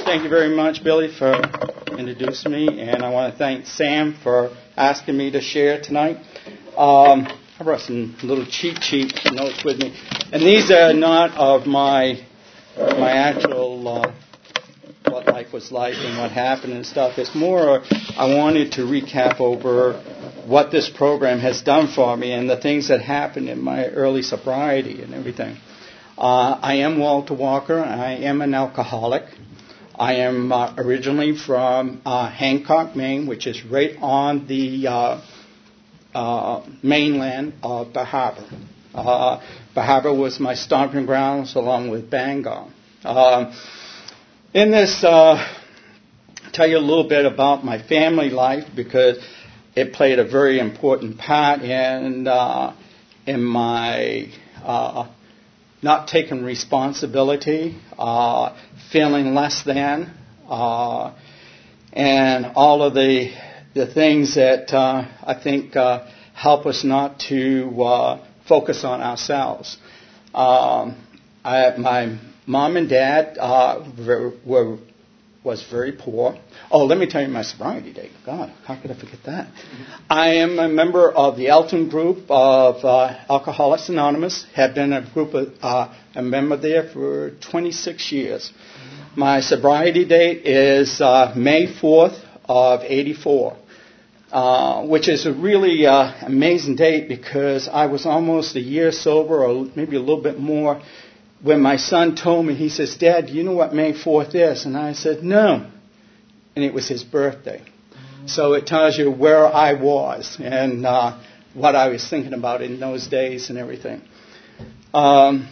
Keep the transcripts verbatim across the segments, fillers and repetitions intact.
thank you very much, Billy, for introducing me, and I want to thank Sam for asking me to share tonight. Um, I brought some little cheat sheet notes with me, and these are not of my my actual uh, what life was like and what happened and stuff. It's more I wanted to recap over what this program has done for me and the things that happened in my early sobriety and everything. Uh, I am Walter Walker. I am an alcoholic. I am uh, originally from uh, Hancock, Maine, which is right on the uh, uh, mainland of Bar Harbor. Uh, Bar Harbor was my stomping grounds along with Bangor. Uh, in this, uh, tell you a little bit about my family life because it played a very important part in uh, in my uh, not taking responsibility, uh, feeling less than, uh, and all of the the things that uh, I think uh, help us not to uh, focus on ourselves. Um, I, my mom and dad uh, were, were was very poor. Oh, let me tell you my sobriety date. God, how could I forget that? I am a member of the Elton group of uh, Alcoholics Anonymous. Have been a group of uh, a member there for twenty-six years. My sobriety date is uh, May fourth of eighty-four, uh, which is a really uh, amazing date because I was almost a year sober, or maybe a little bit more, when my son told me, he says, "Dad, do you know what May fourth is?" And I said, "No." And it was his birthday. So it tells you where I was and uh, what I was thinking about in those days and everything. Um,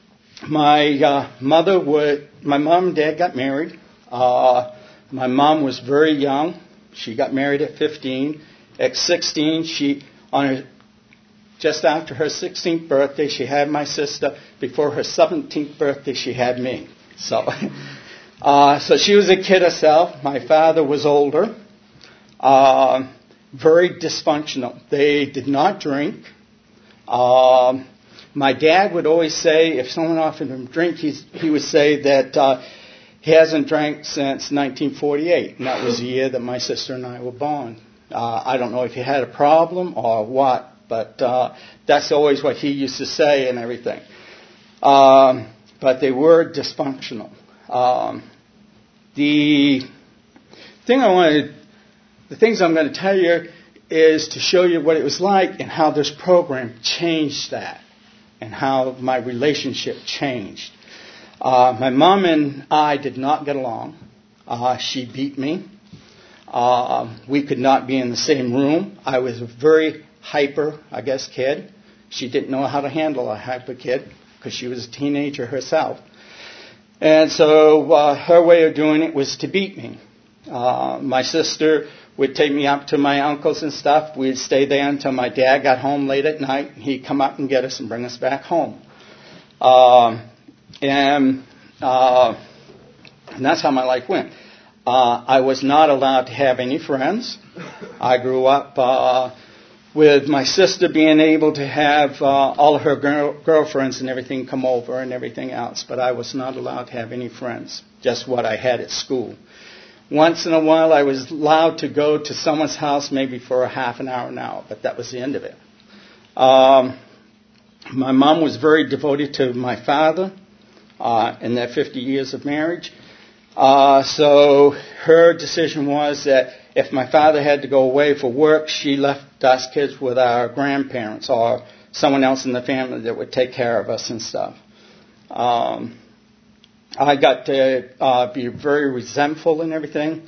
my uh, mother would, my mom and dad got married. Uh, my mom was very young. She got married at fifteen. At sixteen, she, on her, just after her sixteenth birthday, she had my sister. Before her seventeenth birthday, she had me. So, uh, so she was a kid herself. My father was older, uh, very dysfunctional. They did not drink. Um, my dad would always say, if someone offered him a drink, he's, he would say that uh, he hasn't drank since nineteen forty-eight, and that was the year that my sister and I were born. Uh, I don't know if he had a problem or what, but uh, that's always what he used to say and everything. Um, but they were dysfunctional. Um, the thing I wanted, the things I'm going to tell you is to show you what it was like and how this program changed that and how my relationship changed. Uh, my mom and I did not get along. Uh, she beat me. Uh, we could not be in the same room. I was a very hyper, I guess, kid. She didn't know how to handle a hyper kid because she was a teenager herself. And so uh, her way of doing it was to beat me. Uh, my sister would take me up to my uncles and stuff. We'd stay there until my dad got home late at night. He'd come up and get us and bring us back home. Uh, and, uh, and that's how my life went. Uh, I was not allowed to have any friends. I grew up uh, with my sister being able to have uh, all of her girl- girlfriends and everything come over and everything else, but I was not allowed to have any friends, just what I had at school. Once in a while, I was allowed to go to someone's house maybe for a half an hour, an hour, but that was the end of it. Um, my mom was very devoted to my father uh, in their fifty years of marriage. Uh, so her decision was that if my father had to go away for work, she left us kids with our grandparents or someone else in the family that would take care of us and stuff. Um, I got to uh, be very resentful and everything.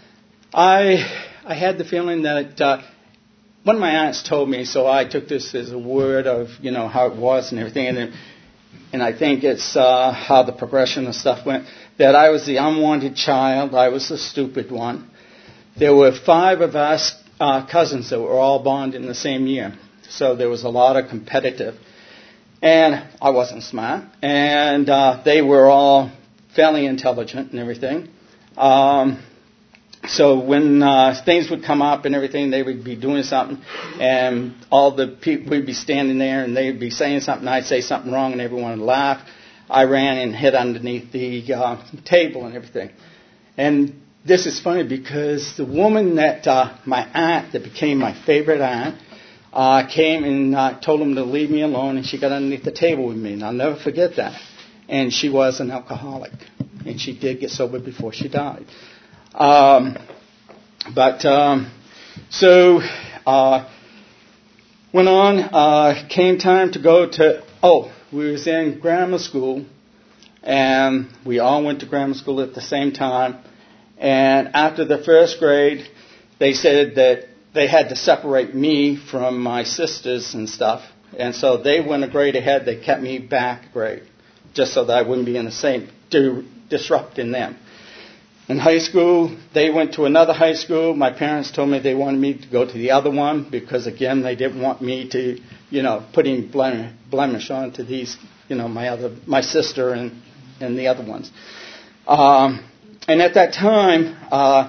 I I had the feeling that uh, one of my aunts told me, so I took this as a word of, you know, how it was and everything, and it, and I think it's uh, how the progression of stuff went, that I was the unwanted child. I was the stupid one. There were five of us uh, cousins that were all born in the same year. So there was a lot of competitive. And I wasn't smart. And uh, they were all fairly intelligent and everything. Um, so when uh, things would come up and everything, they would be doing something, and all the people would be standing there, and they'd be saying something, I'd say something wrong, and everyone would laugh. I ran and hid underneath the uh, table and everything. And this is funny because the woman that, uh, my aunt, that became my favorite aunt, uh, came and uh, told him to leave me alone, and she got underneath the table with me, and I'll never forget that. And she was an alcoholic, and she did get sober before she died. Um, but, um, so, uh, went on, uh, came time to go to, oh, we was in grammar school, and we all went to grammar school at the same time. And after the first grade, they said that they had to separate me from my sisters and stuff. And so they went a grade ahead. They kept me back a grade, just so that I wouldn't be in the same, do, disrupting them. In high school, they went to another high school. My parents told me they wanted me to go to the other one because, again, they didn't want me to, you know, putting blem- blemish onto these, you know, my other, my sister and, and the other ones. Um, And at that time, uh,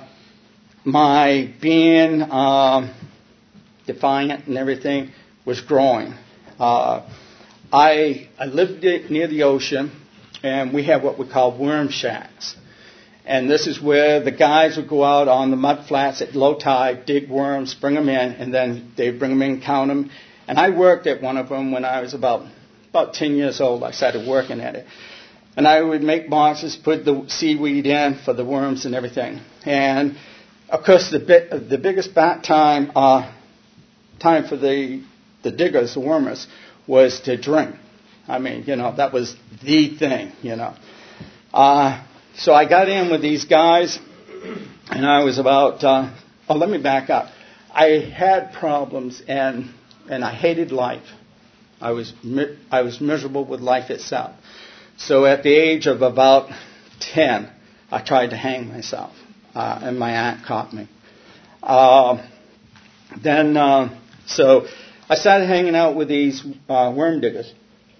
my being um, defiant and everything was growing. Uh, I, I lived near the ocean, and we have what we call worm shacks. And this is where the guys would go out on the mud flats at low tide, dig worms, bring them in, and then they'd bring them in, count them. And I worked at one of them when I was about about ten years old. I started working at it. And I would make boxes, put the seaweed in for the worms and everything. And, of course, the bit, the biggest bat time uh, time for the the diggers, the wormers, was to drink. I mean, you know, that was the thing, you know. Uh, so I got in with these guys, and I was about, uh, oh, let me back up. I had problems, and and I hated life. I was I was miserable with life itself. So at the age of about ten, I tried to hang myself, uh, and my aunt caught me. Uh, then, uh, so I started hanging out with these uh, worm diggers.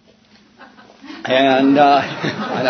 And uh, I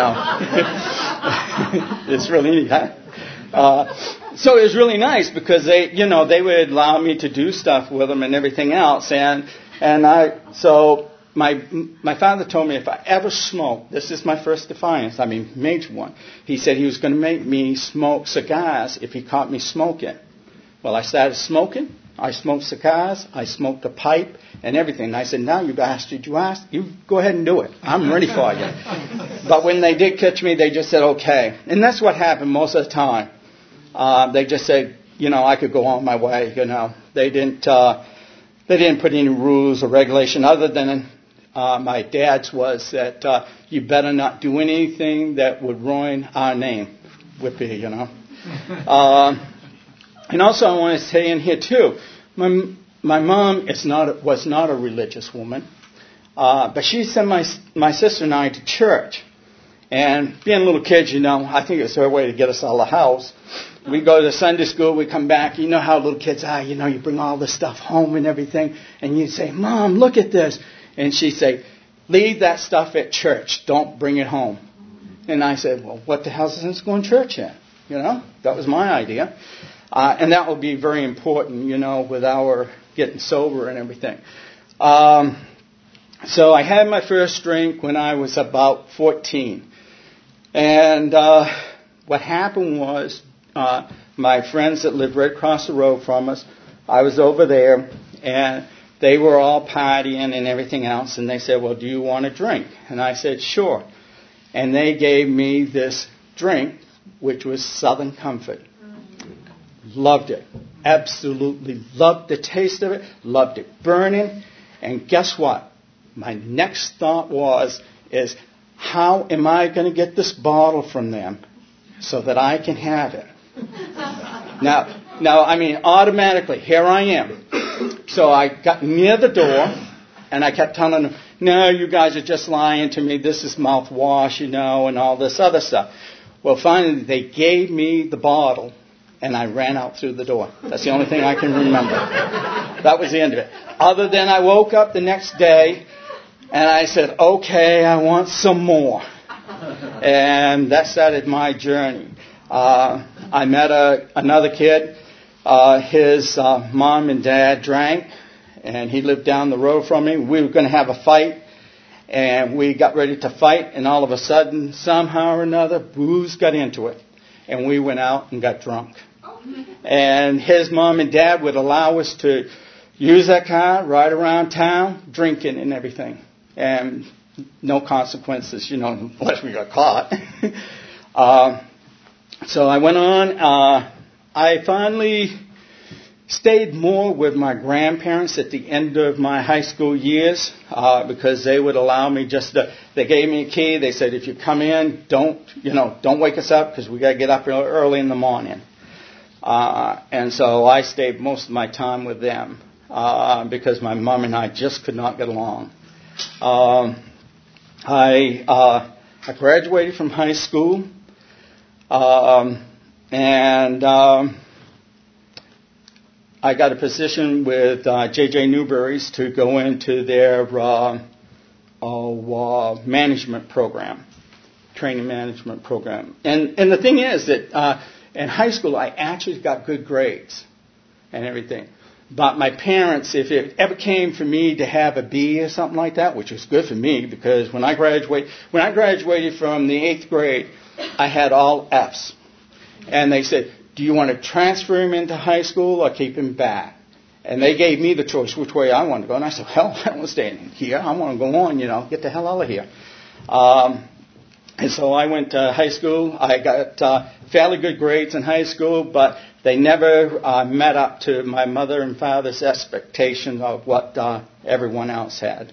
know. It's really neat, huh? Uh, so it was really nice because they, you know, they would allow me to do stuff with them and everything else. And, and I, so... My my father told me if I ever smoked, this is my first defiance, I mean major one, he said he was going to make me smoke cigars if he caught me smoking. Well, I started smoking, I smoked cigars, I smoked a pipe and everything. And I said, now you bastard, you asked, you go ahead and do it. I'm ready for you. But when they did catch me, they just said, okay. And that's what happened most of the time. Uh, they just said, you know, I could go on my way, you know. They didn't, uh, they didn't put any rules or regulation other than... Uh, my dad's was that uh, you better not do anything that would ruin our name, Whippy, you know. uh, and also I want to say in here too, my my mom is not was not a religious woman, uh, but she sent my my sister and I to church. And being little kids, you know, I think it's her way to get us out of the house. We go to Sunday school, we come back. You know how little kids are, you know, you bring all this stuff home and everything, and you say, Mom, look at this. And she'd say, leave that stuff at church. Don't bring it home. And I said, well, what the hell is this going to church at? You know, that was my idea. Uh, and that will be very important, you know, with our getting sober and everything. Um, so I had my first drink when I was about fourteen. And uh, what happened was uh, my friends that lived right across the road from us, I was over there, and they were all partying and everything else, and they said, well, do you want a drink? And I said, sure. And they gave me this drink, which was Southern Comfort. Loved it. Absolutely loved the taste of it. Loved it burning. And guess what? My next thought was, is how am I going to get this bottle from them so that I can have it? Now, now, I mean, automatically, here I am. So I got near the door, and I kept telling them, no, you guys are just lying to me. This is mouthwash, you know, and all this other stuff. Well, finally, they gave me the bottle, and I ran out through the door. That's the only thing I can remember. That was the end of it. Other than I woke up the next day, and I said, okay, I want some more. And that started my journey. Uh, I met a, another kid. Uh, his uh, mom and dad drank, and he lived down the road from me. We were going to have a fight, and we got ready to fight, and all of a sudden, somehow or another, booze got into it. and we went out and got drunk. And his mom and dad would allow us to use that car, ride around town, drinking and everything. And no consequences, you know, unless we got caught. uh, so I went on. Uh, I finally stayed more with my grandparents at the end of my high school years uh, because they would allow me just to, they gave me a key. They said, if you come in, don't, you know, don't wake us up because we got to get up early in the morning. Uh, and so I stayed most of my time with them uh, because my mom and I just could not get along. Um, I uh, I graduated from high school, um, and um, I got a position with uh, J J Newberry's to go into their uh, uh, management program, training management program. And and the thing is that uh, in high school I actually got good grades and everything. But my parents, if it ever came for me to have a B or something like that, which was good for me because when I graduated, when I graduated from the eighth grade, I had all Fs. And they said, do you want to transfer him into high school or keep him back? And they gave me the choice which way I wanted to go. And I said, hell, I don't want to stay in here. I want to go on, you know, get the hell out of here. Um, and so I went to high school. I got uh, fairly good grades in high school, but they never uh, met up to my mother and father's expectations of what uh, everyone else had.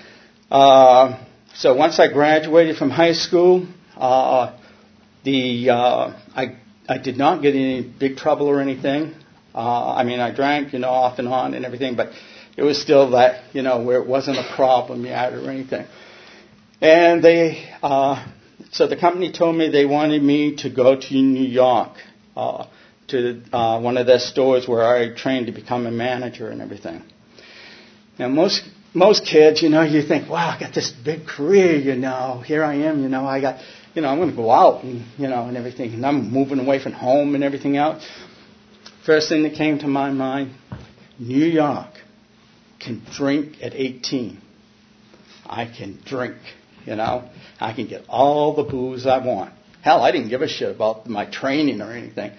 Uh, so once I graduated from high school, uh, the uh, I I did not get in any big trouble or anything. Uh, I mean, I drank, you know, off and on and everything, but it was still that, you know, where it wasn't a problem yet or anything. And they, uh, so the company told me they wanted me to go to New York, uh, to uh, one of their stores where I trained to become a manager and everything. Now, most most kids, you know, you think, wow, I got this big career, you know, here I am, you know, I got, you know, I'm going to go out and, you know, and everything, and I'm moving away from home and everything else. First thing that came to my mind, New York can drink at eighteen. I can drink, you know, I can get all the booze I want. Hell, I didn't give a shit about my training or anything.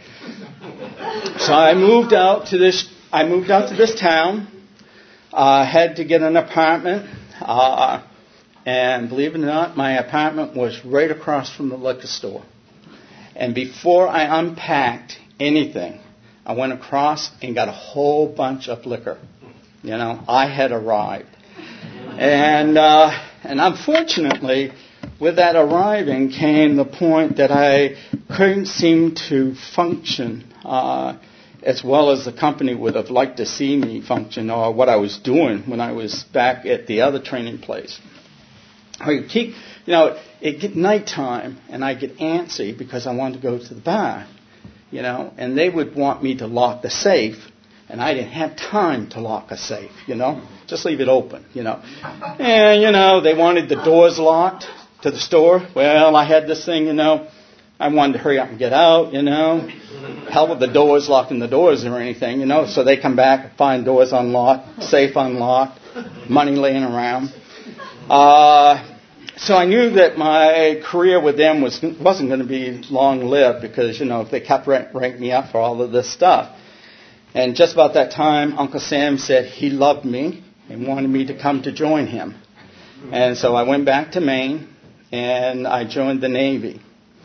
So I moved out to this. I moved out to this town. I uh, had to get an apartment, uh, and believe it or not, my apartment was right across from the liquor store. And before I unpacked anything, I went across and got a whole bunch of liquor. You know, I had arrived, and uh, and unfortunately, with that arriving came the point that I couldn't seem to function uh, as well as the company would have liked to see me function or what I was doing when I was back at the other training place. I keep, you know, it get nighttime and I get antsy because I wanted to go to the bar, you know, and they would want me to lock the safe, and I didn't have time to lock a safe, you know, just leave it open, you know. And, you know, they wanted the doors locked to the store. Well, I had this thing, you know, I wanted to hurry up and get out, you know. Hell with the doors, locking the doors or anything, you know. So they come back and find doors unlocked, safe unlocked, money laying around. Uh, so I knew that my career with them was, wasn't going to be long-lived because, you know, they kept ranking me up for all of this stuff. And just about that time, Uncle Sam said he loved me and wanted me to come to join him. And so I went back to Maine, and I joined the Navy.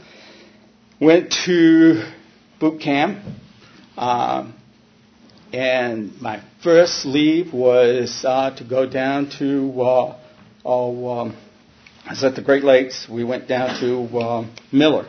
Went to boot camp, um, and my first leave was uh, to go down to, uh, oh, um, I was at the Great Lakes. We went down to uh, Miller.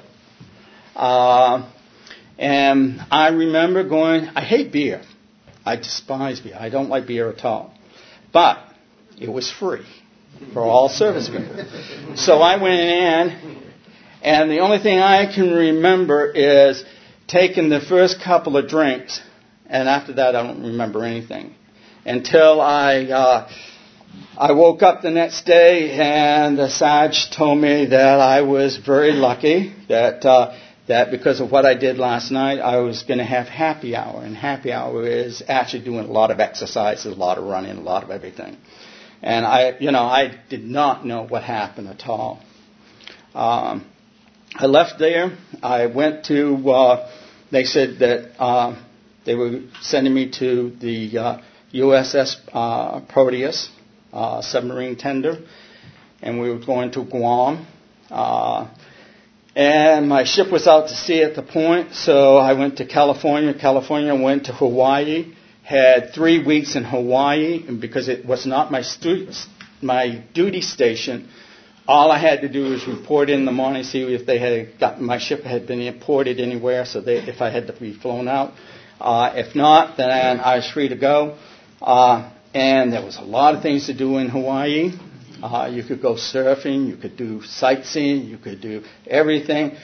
Uh, and I remember going, I hate beer. I despise beer. I don't like beer at all. But it was free for all servicemen. So I went in, and the only thing I can remember is taking the first couple of drinks, and after that I don't remember anything. Until I uh, I woke up the next day, and the Sarge told me that I was very lucky, that uh, that because of what I did last night, I was going to have happy hour, and happy hour is actually doing a lot of exercises, a lot of running, a lot of everything. And I, you know, I did not know what happened at all. Um, I left there. I went to, uh, they said that uh, they were sending me to the uh, U S S uh, Proteus uh, submarine tender, and we were going to Guam. Uh, and my ship was out to sea at the point, so I went to California. California went to Hawaii, had three weeks in Hawaii, and because it was not my stu- my duty station, all I had to do was report in the morning, see if they had got my ship had been imported anywhere, so they, if I had to be flown out. Uh, if not, then I was free to go. Uh, and there was a lot of things to do in Hawaii. Uh, you could go surfing, you could do sightseeing, you could do everything.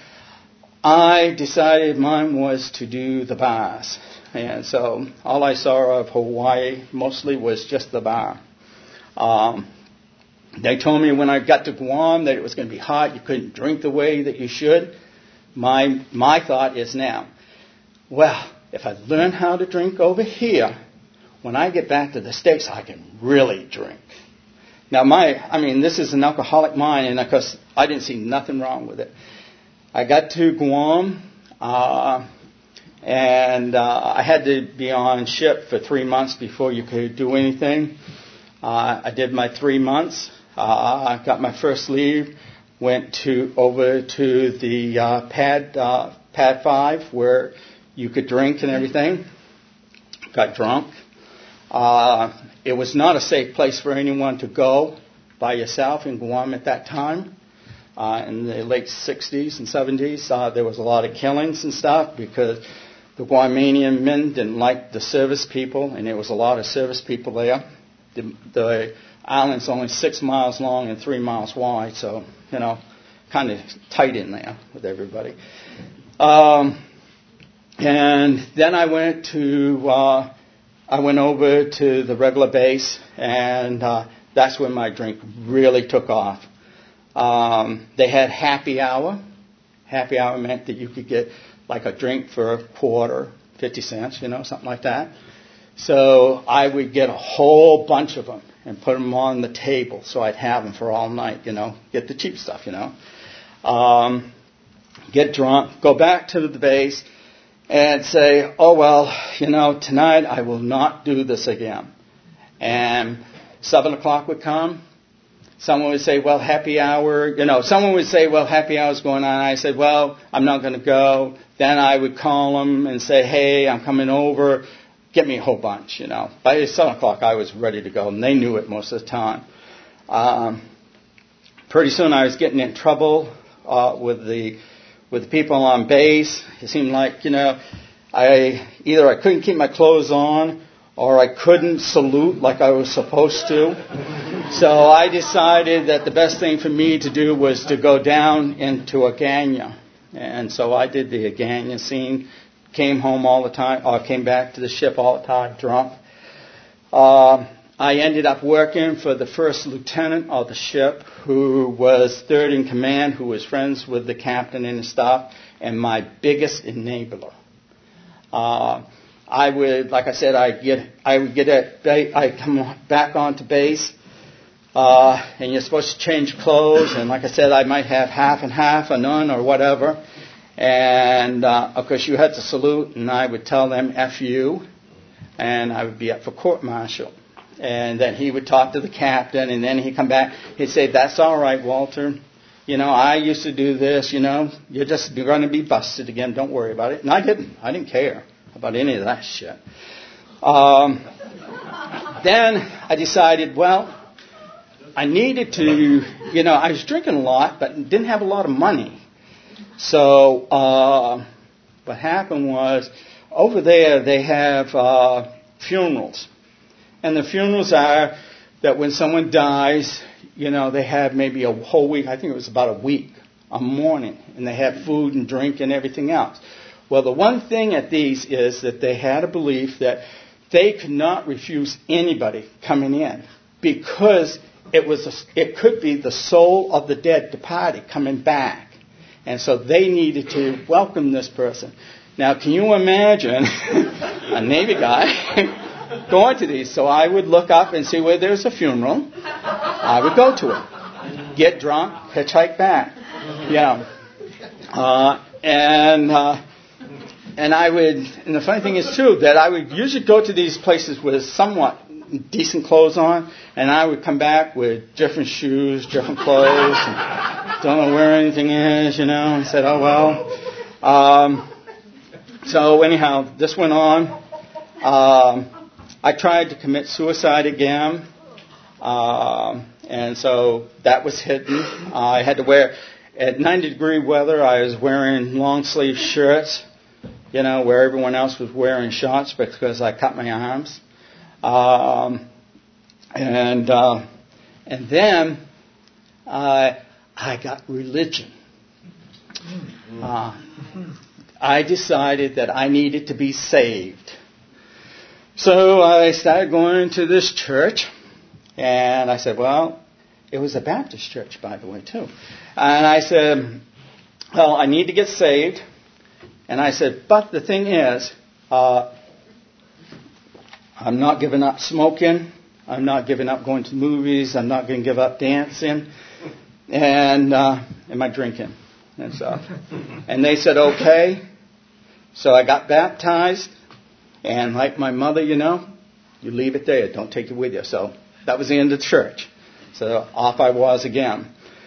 I decided mine was to do the bars. And so all I saw of Hawaii mostly was just the bar. Um, they told me when I got to Guam that it was going to be hot, you couldn't drink the way that you should. My my thought is now, well, if I learn how to drink over here, when I get back to the States, I can really drink. Now, my, I mean, this is an alcoholic mind, and of course, I didn't see nothing wrong with it. I got to Guam, uh, and uh, I had to be on ship for three months before you could do anything. Uh, I did my three months. Uh, I got my first leave, went to over to the uh, pad uh, pad five where you could drink and everything. Got drunk. Uh, it was not a safe place for anyone to go by yourself in Guam at that time. Uh, in the late sixties and seventies, uh, there was a lot of killings and stuff because the Guamanian men didn't like the service people, and there was a lot of service people there. The, the island's only six miles long and three miles wide, so, you know, kind of tight in there with everybody. Um, and then I went to... Uh, I went over to the regular base, and uh, that's when my drink really took off. Um, they had happy hour. Happy hour meant that you could get like a drink for a quarter, fifty cents, you know, something like that. So I would get a whole bunch of them and put them on the table so I'd have them for all night, you know, get the cheap stuff, you know. Um, get drunk, go back to the base, and say, oh, well, you know, tonight I will not do this again. And seven o'clock would come. Someone would say, well, happy hour. You know, someone would say, well, happy hour's going on. I said, well, I'm not going to go. Then I would call them and say, hey, I'm coming over. Get me a whole bunch, you know. By seven o'clock, I was ready to go, and they knew it most of the time. Um, pretty soon I was getting in trouble uh, with the... with the people on base. It seemed like, you know, I either I couldn't keep my clothes on or I couldn't salute like I was supposed to. So I decided that the best thing for me to do was to go down into Agana. And so I did the Agana scene, came home all the time, or came back to the ship all the time drunk. Uh, I ended up working for the first lieutenant of the ship, who was third in command, who was friends with the captain and his staff, and my biggest enabler. Uh, I would, like I said, I get, I would get at, I come back onto base, uh, and you're supposed to change clothes, and like I said, I might have half and half, or none, or whatever, and uh, of course you had to salute, and I would tell them F you, and I would be up for court-martial. And then he would talk to the captain, and then he'd come back. He'd say, that's all right, Walter. You know, I used to do this, you know. You're just you're going to be busted again. Don't worry about it. And I didn't. I didn't care about any of that shit. Um, then I decided, well, I needed to, you know, I was drinking a lot, but didn't have a lot of money. So uh, what happened was, over there they have uh, funerals. And the funerals are that when someone dies, you know, they have maybe a whole week. I think it was about a week, a mourning. And they have food and drink and everything else. Well, the one thing at these is that they had a belief that they could not refuse anybody coming in because it was a, it could be the soul of the dead departed coming back. And so they needed to welcome this person. Now, can you imagine a Navy guy going to these? So I would look up and see where there's a funeral. I would go to it. Get drunk, hitchhike back. Yeah. Uh, and uh, and I would, and the funny thing is too that I would usually go to these places with somewhat decent clothes on, and I would come back with different shoes, different clothes, and don't know where anything is, you know, and said, oh well. Um, so anyhow, this went on. Um, I tried to commit suicide again, um, and so that was hidden. Uh, I had to wear, at ninety degree weather, I was wearing long sleeve shirts, you know, where everyone else was wearing shorts because I cut my arms. Um, and uh, and then uh, I got religion. Uh, I decided that I needed to be saved. So I started going to this church, and I said, well, it was a Baptist church, by the way, too. And I said, well, I need to get saved. And I said, but the thing is, uh, I'm not giving up smoking. I'm not giving up going to movies. I'm not going to give up dancing. And uh, am I drinking and stuff? And they said, okay. So I got baptized. And like my mother, you know, you leave it there. Don't take it with you. So that was the end of the church. So off I was again.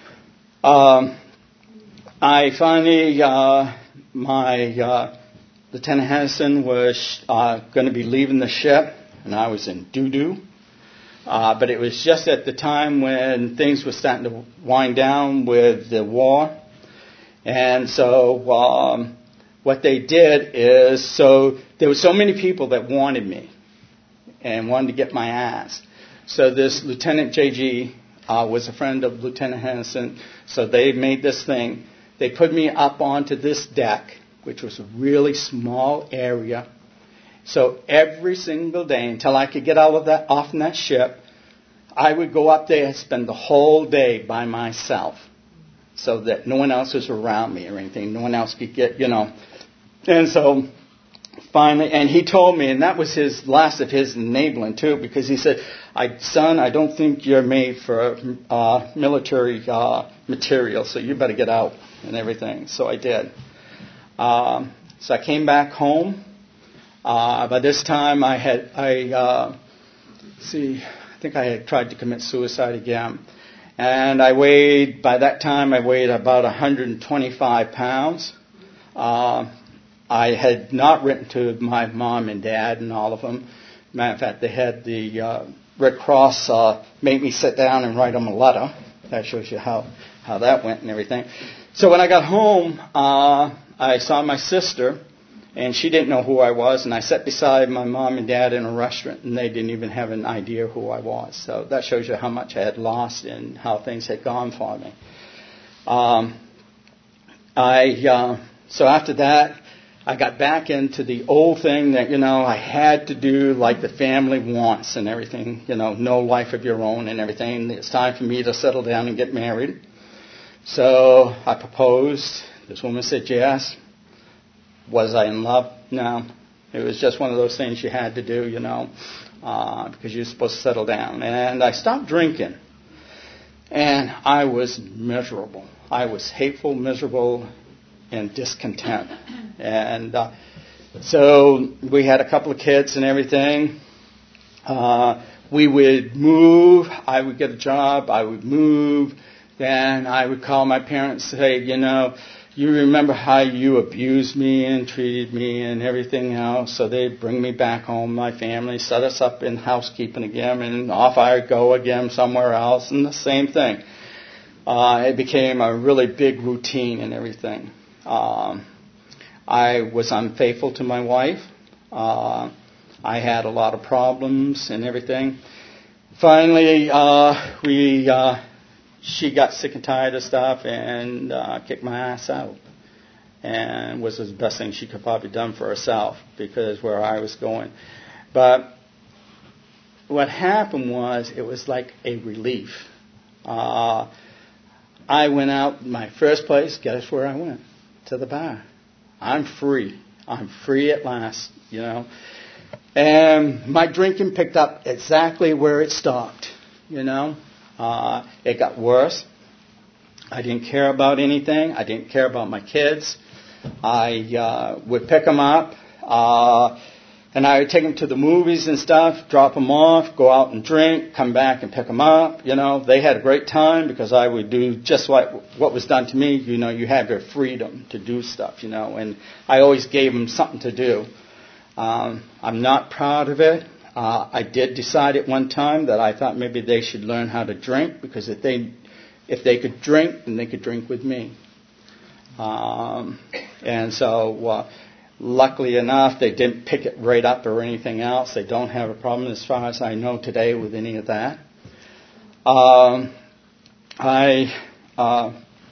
Um, I finally, uh, my uh, Lieutenant Henderson was uh, going to be leaving the ship. And I was in doo-doo. Uh, but it was just at the time when things were starting to wind down with the war. And so um, what they did is, so there were so many people that wanted me and wanted to get my ass. So this Lieutenant J G uh, was a friend of Lieutenant Henderson. So they made this thing. They put me up onto this deck, which was a really small area. So every single day, until I could get out of that, off in that ship, I would go up there and spend the whole day by myself, so that no one else was around me or anything. No one else could get, you know. And so finally, and he told me, and that was his last of his enabling too, because he said, I, "Son, I don't think you're made for uh, military uh, material, so you better get out and everything." So I did. Um, so I came back home. Uh, by this time, I had, I, uh, see, I think I had tried to commit suicide again. And I weighed, by that time, I weighed about one hundred twenty-five pounds. Uh, I had not written to my mom and dad and all of them. Matter of fact, they had the uh, Red Cross uh, make me sit down and write them a letter. That shows you how, how that went and everything. So when I got home, uh, I saw my sister. And she didn't know who I was, and I sat beside my mom and dad in a restaurant, and they didn't even have an idea who I was. So that shows you how much I had lost and how things had gone for me. Um, I uh, so after that, I got back into the old thing that, you know, I had to do like the family wants and everything, you know, no life of your own and everything. It's time for me to settle down and get married. So I proposed. This woman said yes. Was I in love? No. It was just one of those things you had to do, you know, uh, because you're supposed to settle down. And I stopped drinking. And I was miserable. I was hateful, miserable, and discontent. And uh, so we had a couple of kids and everything. Uh, we would move. I would get a job. I would move. Then I would call my parents and say, you know, you remember how you abused me and treated me and everything else. So they'd bring me back home, my family, set us up in housekeeping again, and off I would go again somewhere else, and the same thing. Uh, it became a really big routine and everything. Um, I was unfaithful to my wife. Uh, I had a lot of problems and everything. Finally, uh, we... Uh, She got sick and tired of stuff and uh, kicked my ass out. And was the best thing she could probably done for herself because where I was going. But what happened was it was like a relief. Uh, I went out, my first place, guess where I went? To the bar. I'm free. I'm free at last, you know. And my drinking picked up exactly where it stopped, you know. Uh, it got worse. I didn't care about anything. I didn't care about my kids. I uh, would pick them up, uh, and I would take them to the movies and stuff, drop them off, go out and drink, come back and pick them up. You know, they had a great time because I would do just what what was done to me. You know, you have your freedom to do stuff, you know, and I always gave them something to do. Um, I'm not proud of it. Uh, I did decide at one time that I thought maybe they should learn how to drink, because if they if they could drink, then they could drink with me. Um, and so, uh, luckily enough, they didn't pick it right up or anything else. They don't have a problem, as far as I know today, with any of that. Um, I uh,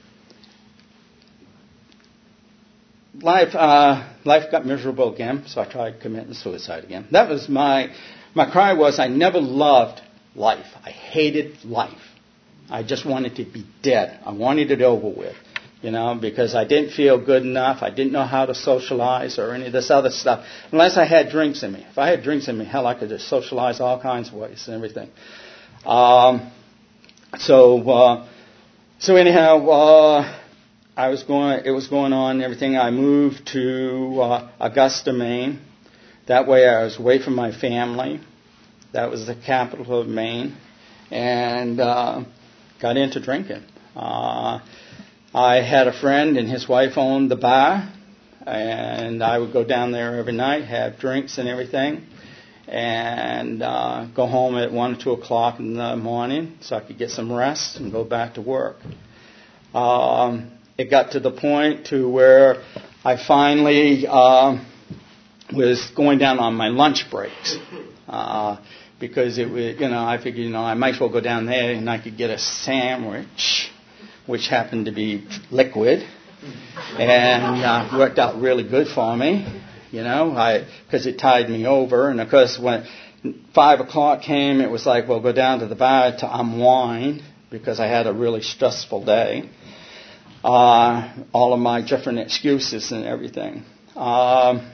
life uh, life got miserable again, so I tried committing suicide again. That was my my cry was I never loved life. I hated life. I just wanted to be dead. I wanted it over with. You know, because I didn't feel good enough. I didn't know how to socialize or any of this other stuff, unless I had drinks in me. If I had drinks in me, hell, I could just socialize all kinds of ways and everything. Um, so, uh, so anyhow, uh, I was going. It was going on and everything. I moved to uh, Augusta, Maine. That way, I was away from my family. That was the capital of Maine, and uh, got into drinking. Uh, I had a friend, and his wife owned the bar, and I would go down there every night, have drinks and everything, and uh, go home at one or two o'clock in the morning so I could get some rest and go back to work. Um, it got to the point to where I finally uh, was going down on my lunch breaks. Uh, because it was, you know, I figured, you know, I might as well go down there and I could get a sandwich, which happened to be liquid, and uh, worked out really good for me, you know, I because it tied me over. And of course, when five o'clock came, it was like, well, go down to the bar to unwind, because I had a really stressful day. Uh, all of my different excuses and everything. Uh,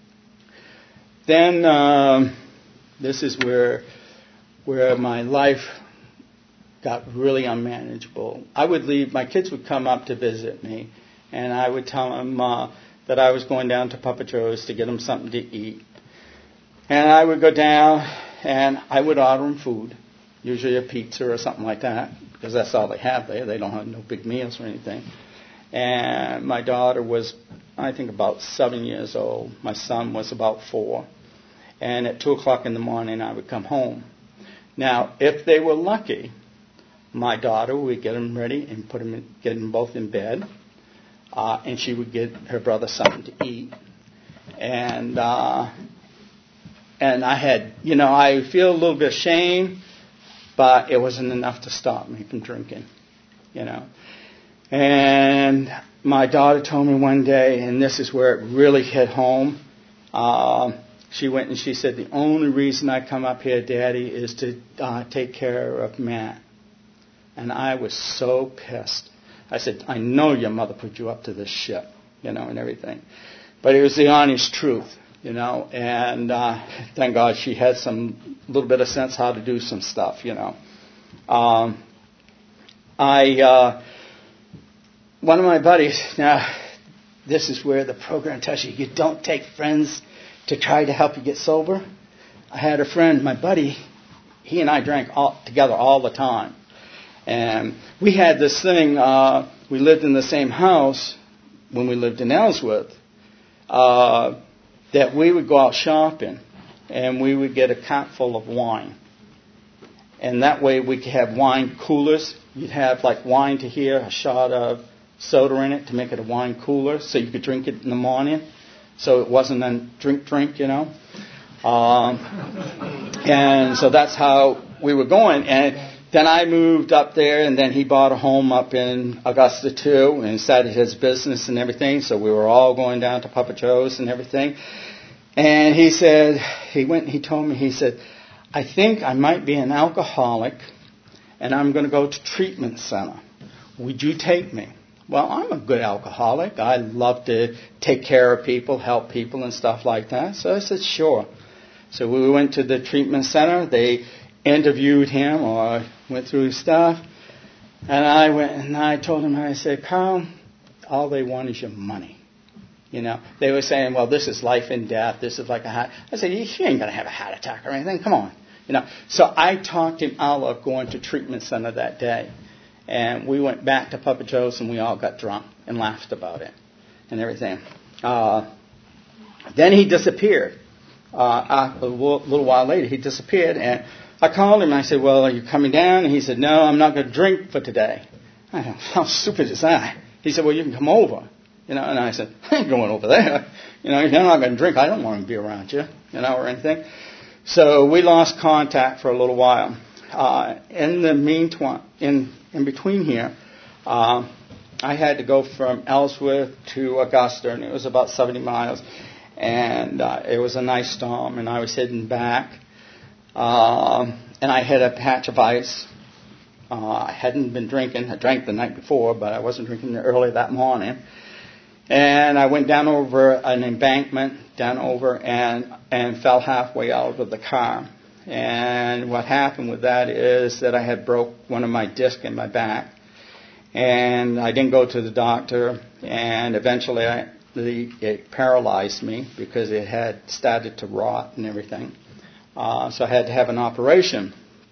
then um, this is where where my life got really unmanageable. I would leave, my kids would come up to visit me, and I would tell them uh, that I was going down to Papa Joe's to get them something to eat. And I would go down, and I would order them food, usually a pizza or something like that, because that's all they have there. They don't have no big meals or anything. And my daughter was, I think, about seven years old. My son was about four. And at two o'clock in the morning, I would come home. Now, if they were lucky, my daughter would get them ready and put them in, get them both in bed, uh, and she would get her brother something to eat. And uh, and I had, you know, I feel a little bit ashamed, but it wasn't enough to stop me from drinking, you know. And my daughter told me one day, and this is where it really hit home. Uh, she went and she said, "The only reason I come up here, Daddy, is to uh, take care of Matt." And I was so pissed. I said, "I know your mother put you up to this shit," you know, and everything. But it was the honest truth, you know. And uh, thank God she had some little bit of sense how to do some stuff, you know. Um, I, uh, one of my buddies, now this is where the program tells you you don't take friends to try to help you get sober. I had a friend, my buddy, he and I drank all, together all the time. And we had this thing, uh, we lived in the same house when we lived in Ellsworth, uh, that we would go out shopping and we would get a cart full of wine. And that way we could have wine coolers. You'd have like wine to here, a shot of soda in it to make it a wine cooler so you could drink it in the morning. So it wasn't a drink, drink, you know. Um, and so that's how we were going. And then I moved up there, and then he bought a home up in Augusta, too, and started his business and everything. So we were all going down to Papa Joe's and everything. And he said, he went and he told me, he said, "I think I might be an alcoholic, and I'm going to go to treatment center. Would you take me?" Well, I'm a good alcoholic. I love to take care of people, help people and stuff like that. So I said, sure. So we went to the treatment center. They interviewed him or went through his stuff. And I went and I told him, I said, Carl, all they want is your money. You know, they were saying, well, this is life and death. This is like a heart. I said, you ain't going to have a heart attack or anything. Come on. You know, so I talked him out of going to treatment center that day. And we went back to Papa Joe's and we all got drunk and laughed about it and everything. Uh, then he disappeared. Uh, a little while later, he disappeared. And I called him and I said, well, are you coming down? And he said, no, I'm not going to drink for today. I said, how stupid is that? He said, well, you can come over. You know, and I said, I ain't going over there. You know, you're not going to drink. I don't want to be around you, you know, or anything. So we lost contact for a little while. Uh, in the meantime, in, in between here, uh, I had to go from Ellsworth to Augusta, and it was about seventy miles. And uh, it was a nice storm, and I was heading back. Uh, and I had a patch of ice. Uh, I hadn't been drinking. I drank the night before, but I wasn't drinking early that morning. And I went down over an embankment, down over, and, and fell halfway out of the car. And what happened with that is that I had broke one of my discs in my back. And I didn't go to the doctor, and eventually I, the, it paralyzed me because it had started to rot and everything. Uh, so I had to have an operation.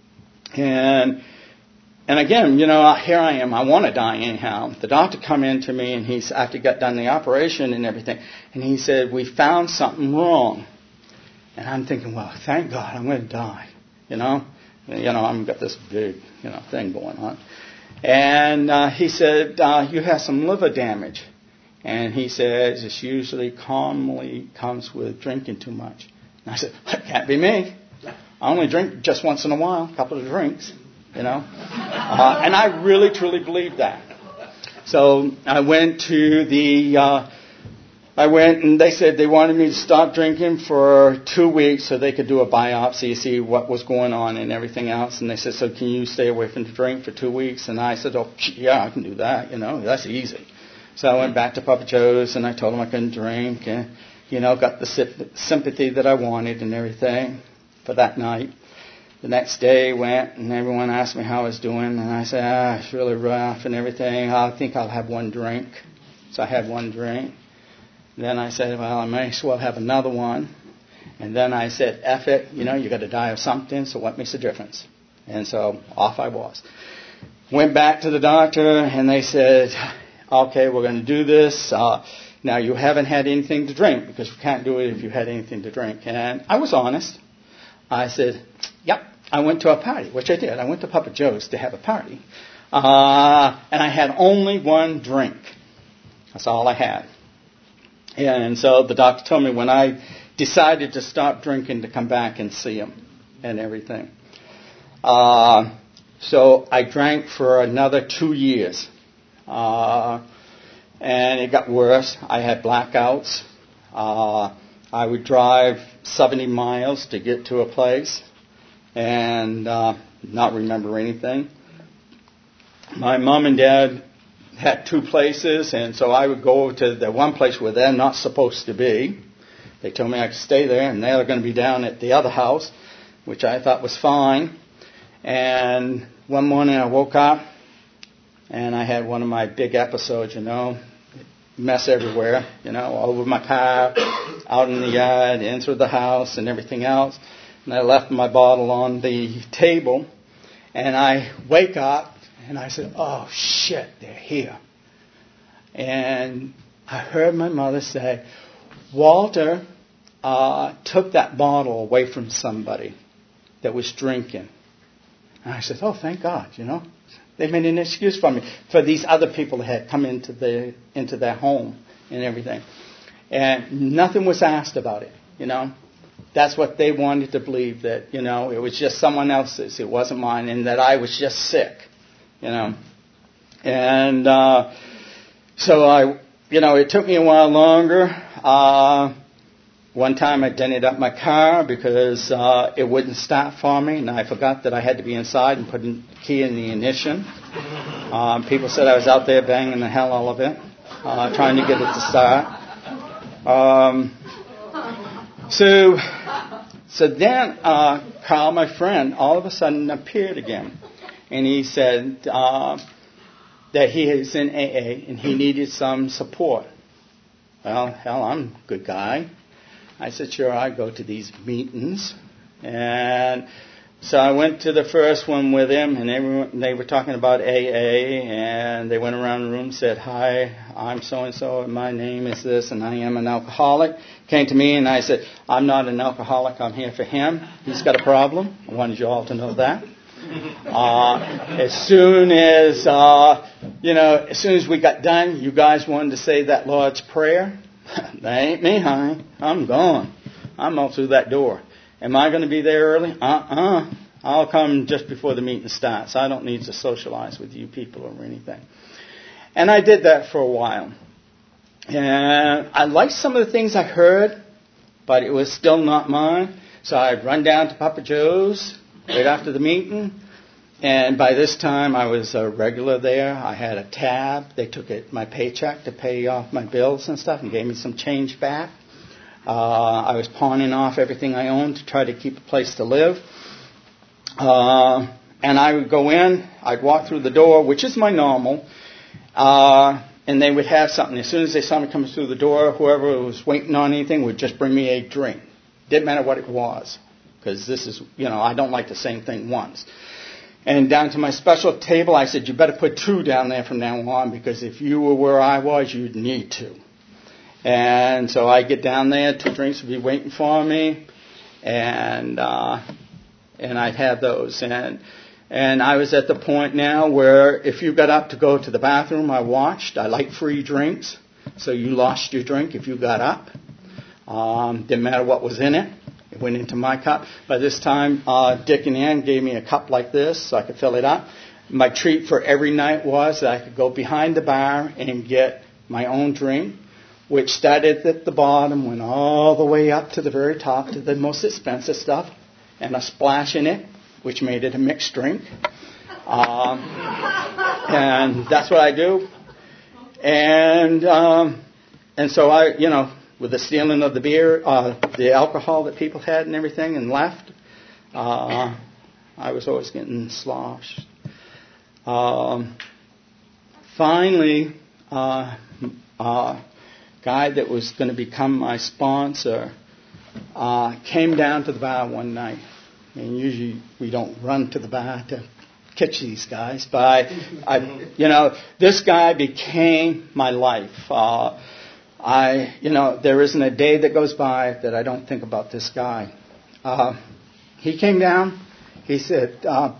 And and again, you know, here I am. I want to die anyhow. The doctor come in to me, and he's after he got done the operation and everything, and he said, we found something wrong. And I'm thinking, well, thank God, I'm going to die. You know, you know, I've got this big, you know, thing going on. And uh, he said, uh, you have some liver damage. And he says, it usually commonly comes with drinking too much. And I said, that can't be me. I only drink just once in a while, a couple of drinks, you know. Uh, and I really, truly believed that. So I went to the, uh, I went and they said they wanted me to stop drinking for two weeks so they could do a biopsy, see what was going on and everything else. And they said, so can you stay away from the drink for two weeks? And I said, oh, yeah, I can do that, you know, that's easy. So I went back to Papa Joe's and I told them I couldn't drink and, you know, got the sympathy that I wanted and everything for that night. The next day went and everyone asked me how I was doing. And I said, ah, it's really rough and everything. I think I'll have one drink. So I had one drink. Then I said, well, I may as well have another one. And then I said, F it, you know, you got to die of something, so what makes a difference? And so off I was. Went back to the doctor and they said, okay, we're going to do this. Uh, now, you haven't had anything to drink because we can't do it if you had anything to drink. And I was honest. I said, yep, I went to a party, which I did. I went to Papa Joe's to have a party. Uh, and I had only one drink. That's all I had. And so the doctor told me when I decided to stop drinking to come back and see him and everything. Uh, so I drank for another two years. Uh, and it got worse. I had blackouts. Uh, I would drive seventy miles to get to a place and uh, not remember anything. My mom and dad had two places, and so I would go over to the one place where they're not supposed to be. They told me I could stay there, and they were going to be down at the other house, which I thought was fine. And one morning I woke up, and I had one of my big episodes, you know, mess everywhere, you know, all over my car, out in the yard, into the house, and everything else. And I left my bottle on the table, and I wake up, and I said, oh, shit, they're here. And I heard my mother say, Walter uh, took that bottle away from somebody that was drinking. And I said, oh, thank God, you know. They made an excuse for me, for these other people that had come into the into their home and everything. And nothing was asked about it, you know. That's what they wanted to believe, that, you know, it was just someone else's, it wasn't mine, and that I was just sick. You know, and uh, so I, you know, it took me a while longer. Uh, one time I dented up my car because uh, it wouldn't start for me, and I forgot that I had to be inside and put the key in the ignition. Um, people said I was out there banging the hell out of it, uh, trying to get it to start. Um, so, so then uh, Carl, my friend, all of a sudden appeared again. And he said, uh, that he is in A A and he needed some support. Well, hell, I'm a good guy. I said, sure, I go to these meetings. And so I went to the first one with him, and they were, they were talking about A A, and they went around the room and said, hi, I'm so-and-so, and my name is this, and I am an alcoholic. Came to me, and I said, I'm not an alcoholic, I'm here for him. He's got a problem. I wanted you all to know that. Uh, as soon as, uh, you know, as soon as we got done, you guys wanted to say that Lord's Prayer. That ain't me, honey. I'm gone. I'm out through that door. Am I going to be there early? Uh-uh. I'll come just before the meeting starts. I don't need to socialize with you people or anything. And I did that for a while. And I liked some of the things I heard, but it was still not mine. So I'd run down to Papa Joe's right after the meeting. And by this time, I was a regular there. I had a tab. They took it, my paycheck to pay off my bills and stuff and gave me some change back. Uh, I was pawning off everything I owned to try to keep a place to live. Uh, and I would go in, I'd walk through the door, which is my normal, uh, and they would have something. As soon as they saw me coming through the door, whoever was waiting on anything would just bring me a drink. Didn't matter what it was, because this is, you know, I don't like the same thing once. And down to my special table, I said, you better put two down there from now on, because if you were where I was, you'd need to. And so I get down there, two drinks would be waiting for me, and uh, and I'd have those. And and I was at the point now where if you got up to go to the bathroom, I watched. I like free drinks, so you lost your drink if you got up. Um, didn't matter what was in it. It went into my cup. By this time, uh, Dick and Ann gave me a cup like this so I could fill it up. My treat for every night was that I could go behind the bar and get my own drink, which started at the bottom, went all the way up to the very top to the most expensive stuff, and a splash in it, which made it a mixed drink. Um, and that's what I do. And um, and so I, you know, with the stealing of the beer, uh, the alcohol that people had and everything and left, uh, I was always getting sloshed. Um, finally, uh, uh, guy that was going to become my sponsor uh, came down to the bar one night. I mean, usually we don't run to the bar to catch these guys, but I, I you know, this guy became my life. Uh, I, you know, there isn't a day that goes by that I don't think about this guy. Uh, he came down. He said, uh,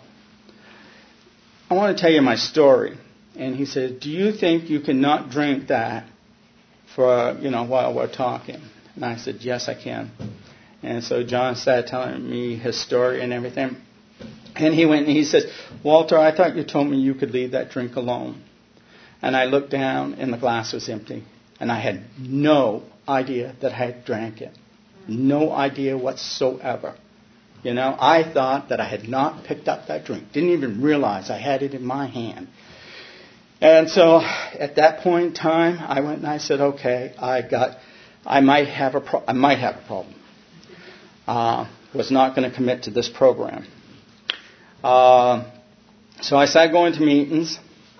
"I want to tell you my story." And he said, "Do you think you can not drink that for, you know, while we're talking?" And I said, "Yes, I can." And so John started telling me his story and everything. And he went and he says, "Walter, I thought you told me you could leave that drink alone." And I looked down and the glass was empty. And I had no idea that I had drank it. No idea whatsoever. You know, I thought that I had not picked up that drink. Didn't even realize I had it in my hand. And so at that point in time, I went and I said, okay, I got, I might have a, pro- I might have a problem. Uh, was not going to commit to this program. Uh, so I started going to meetings,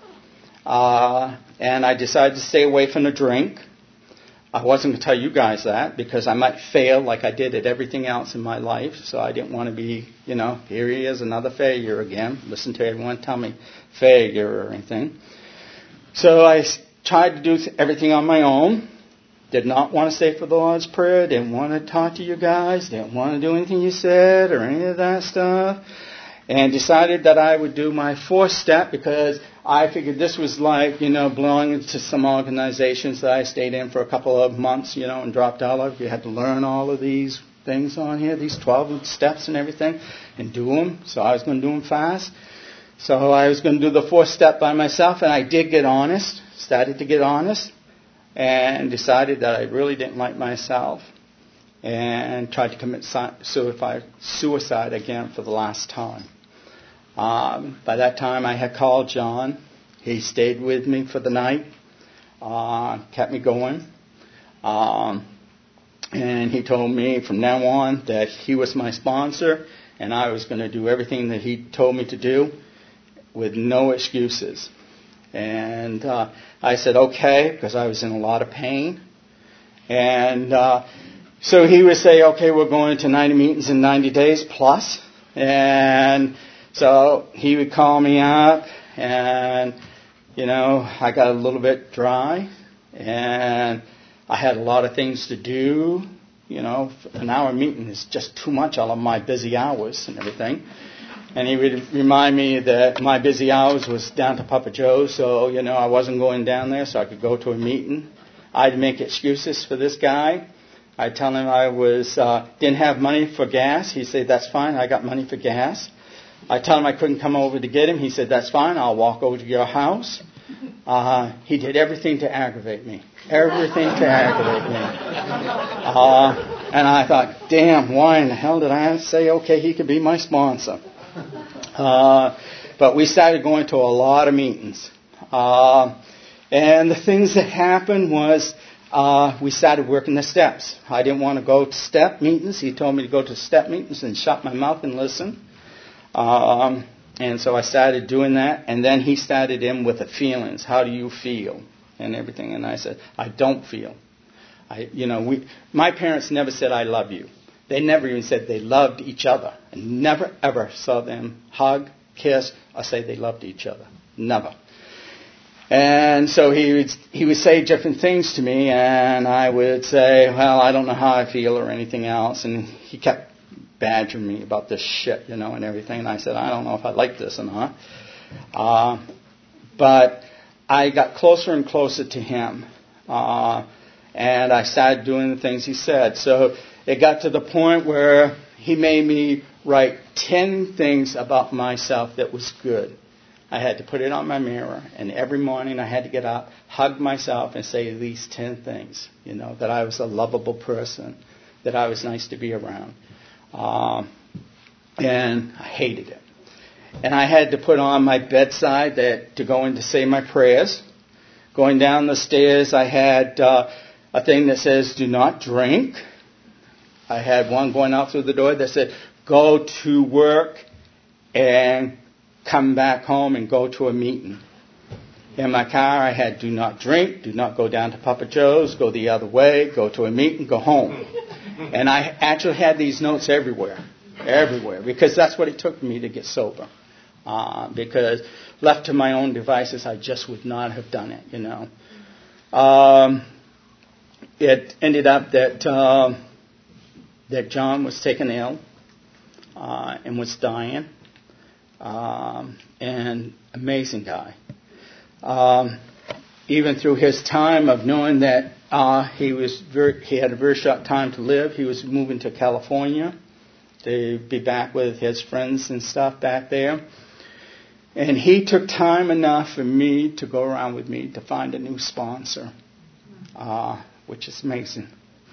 uh, and I decided to stay away from the drink. I wasn't going to tell you guys that because I might fail like I did at everything else in my life. So I didn't want to be, you know, here he is, another failure again. Listen to everyone tell me failure or anything. So I tried to do everything on my own. Did not want to say for the Lord's Prayer. Didn't want to talk to you guys. Didn't want to do anything you said or any of that stuff. And decided that I would do my fourth step because I figured this was like, you know, belonging to some organizations that I stayed in for a couple of months, you know, and dropped out of. You had to learn all of these things on here, these twelve steps and everything, and do them. So I was going to do them fast. So I was going to do the fourth step by myself, and I did get honest, started to get honest, and decided that I really didn't like myself, and tried to commit suicide, suicide again for the last time. Um, by that time, I had called John. He stayed with me for the night, uh, kept me going. Um, and he told me from now on that he was my sponsor, and I was going to do everything that he told me to do with no excuses. And uh, I said, okay, because I was in a lot of pain. And uh, so he would say, okay, we're going to ninety meetings in ninety days plus. And so he would call me up, and, you know, I got a little bit dry, and I had a lot of things to do. You know, an hour meeting is just too much out of my busy hours and everything. And he would remind me that my busy hours was down to Papa Joe's, so, you know, I wasn't going down there so I could go to a meeting. I'd make excuses for this guy. I'd tell him I was uh, didn't have money for gas. He'd say, that's fine, I got money for gas. I'd tell him I couldn't come over to get him. He said, that's fine, I'll walk over to your house. Uh, he did everything to aggravate me. Everything to aggravate me. Uh, and I thought, damn, why in the hell did I say, okay, he could be my sponsor? Uh, but we started going to a lot of meetings. Uh, and the things that happened was uh, we started working the steps. I didn't want to go to step meetings. He told me to go to step meetings and shut my mouth and listen. Um, and so I started doing that. And then he started in with the feelings. How do you feel? And everything. And I said, I don't feel. I, you know, we, my parents never said, I love you. They never even said they loved each other. I never, ever saw them hug, kiss, or say they loved each other. Never. And so he would, he would say different things to me, and I would say, well, I don't know how I feel or anything else. And he kept badgering me about this shit, you know, and everything. And I said, I don't know if I like this or not. Uh, but I got closer and closer to him, uh, and I started doing the things he said. So it got to the point where he made me write ten things about myself that was good. I had to put it on my mirror, and every morning I had to get up, hug myself, and say these ten things, you know, that I was a lovable person, that I was nice to be around. Um, and I hated it. And I had to put on my bedside that to go in to say my prayers. Going down the stairs, I had uh, a thing that says, do not drink. I had one going out through the door that said, go to work and come back home and go to a meeting. In my car, I had, do not drink, do not go down to Papa Joe's, go the other way, go to a meeting, go home. And I actually had these notes everywhere, everywhere, because that's what it took me to get sober. Uh, because left to my own devices, I just would not have done it, you know. Um, it ended up that uh, that John was taken ill uh, and was dying. Um, and amazing guy. Um, even through his time of knowing that uh, he was very, he had a very short time to live, he was moving to California to be back with his friends and stuff back there. And he took time enough for me to go around with me to find a new sponsor, uh, which is amazing.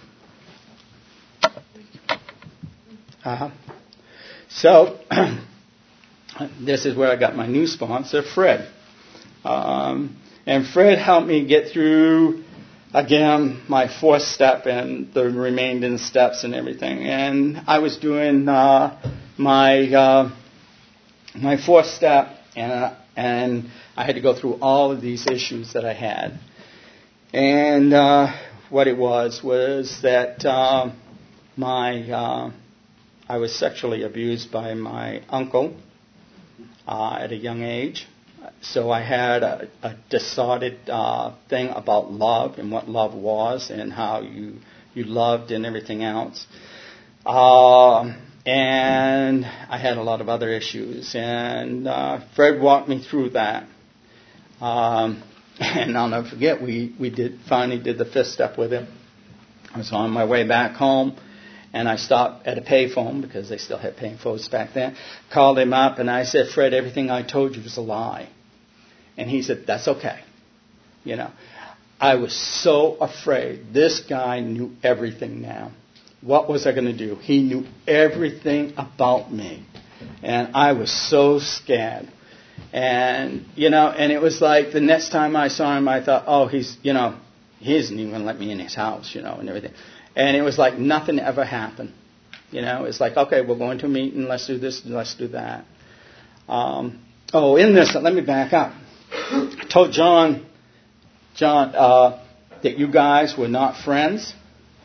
Uh-huh. So, this is where I got my new sponsor, Fred. Um, and Fred helped me get through, again, my fourth step and the remaining steps and everything. And I was doing uh, my uh, my fourth step, and uh, and I had to go through all of these issues that I had. And uh, what it was was that uh, my uh, I was sexually abused by my uncle uh, at a young age. So I had a, a distorted uh, thing about love and what love was and how you you loved and everything else. Uh, and I had a lot of other issues. And uh, Fred walked me through that. Um, and I'll never forget, we, we did finally did the fifth step with him. I was on my way back home, and I stopped at a payphone because they still had payphones back then. Called him up, and I said, Fred, everything I told you was a lie. And he said, that's okay. You know, I was so afraid. This guy knew everything now. What was I going to do? He knew everything about me. And I was so scared. And, you know, and it was like the next time I saw him, I thought, oh, he's, you know, he doesn't even let me in his house, you know, and everything. And it was like nothing ever happened. You know, it's like, okay, we're going to a meeting, let's do this, let's do that. Um, oh, in this, let me back up. I told John, John, uh, that you guys were not friends.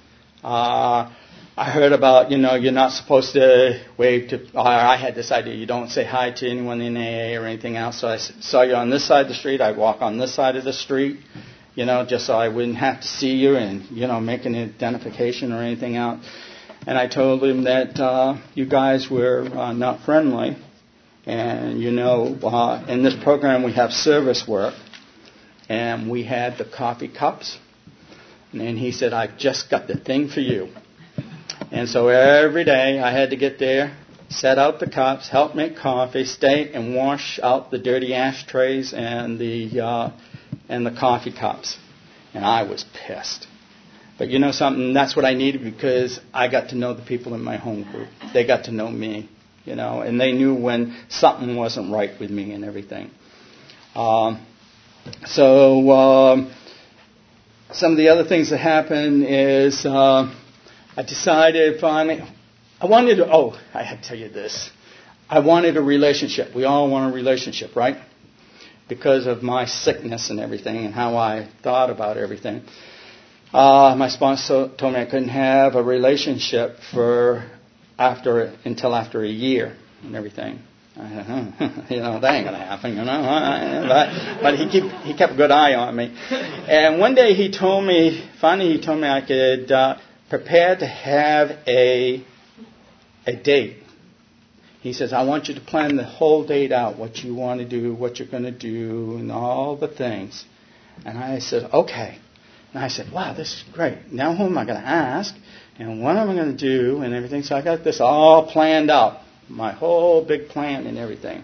Uh, I heard about, you know, you're not supposed to wave to, or I had this idea, you don't say hi to anyone in A A or anything else. So I saw you on this side of the street. I'd walk on this side of the street, you know, just so I wouldn't have to see you and, you know, make an identification or anything else. And I told him that uh, you guys were uh, not friendly. And, you know, uh, in this program we have service work. And we had the coffee cups. And then he said, I've just got the thing for you. And so every day I had to get there, set out the cups, help make coffee, stay and wash out the dirty ashtrays and the uh, and the coffee cups. And I was pissed. But you know something? That's what I needed because I got to know the people in my home group. They got to know me, you know, and they knew when something wasn't right with me and everything. Um, so um, some of the other things that happened is... Uh, I decided finally, I wanted to, oh, I had to tell you this. I wanted a relationship. We all want a relationship, right? Because of my sickness and everything and how I thought about everything. Uh, my sponsor told me I couldn't have a relationship for after until after a year and everything. You know, that ain't going to happen, you know. But, but he, keep, he kept a good eye on me. And one day he told me, finally he told me I could... Uh, prepare to have a a date. He says, I want you to plan the whole date out, what you want to do, what you're going to do, and all the things. And I said, okay. And I said, wow, this is great. Now who am I going to ask? And what am I going to do? And everything. So I got this all planned out, my whole big plan and everything.